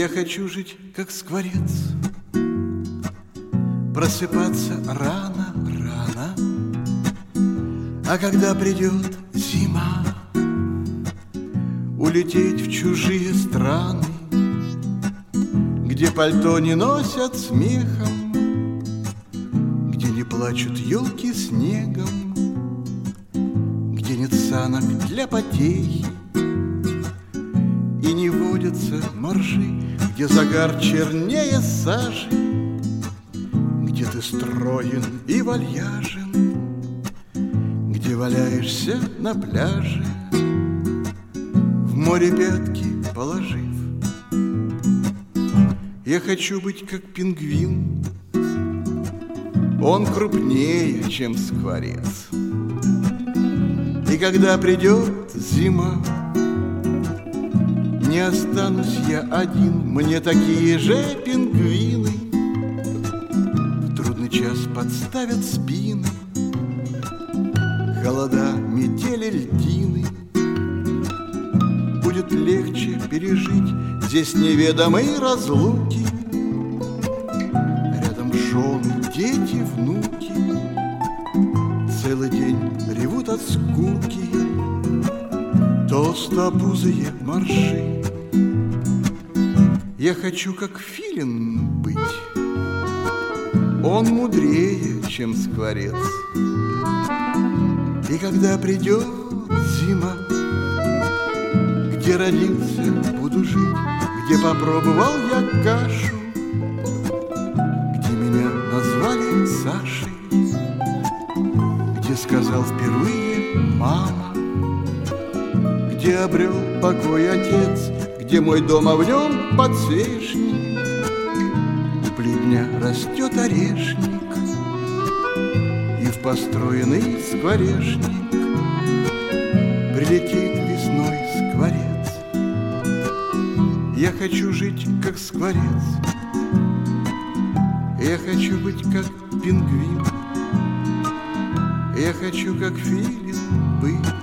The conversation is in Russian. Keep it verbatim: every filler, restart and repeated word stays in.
Я хочу жить, как скворец, просыпаться рано-рано, а когда придет зима, улететь в чужие страны, где пальто не носят смехом, где не плачут елки снегом, где нет санок для потехи и не водятся моржи, где загар чернее сажи, где ты строен и вальяжен, где валяешься на пляже, в море пятки положив. Я хочу быть как пингвин, он крупнее, чем скворец. И когда придет зима, не останусь я один, мне такие же пингвины в трудный час подставят спины, холода, метели, льдины. Будет легче пережить здесь неведомые разлуки, рядом жены, дети, внуки целый день ревут от скуки, толстопузые моржи. Я хочу как филин быть, он мудрее, чем скворец. И когда придет зима, где родился, буду жить, где попробовал я кашу, где меня назвали Сашей, где сказал впервые мама, где обрел покой отец, где мой дом, а в нем подсвечник, у плетня растет орешник, и в построенный скворечник прилетит весной скворец. Я хочу жить, как скворец, я хочу быть, как пингвин, я хочу, как филин, быть.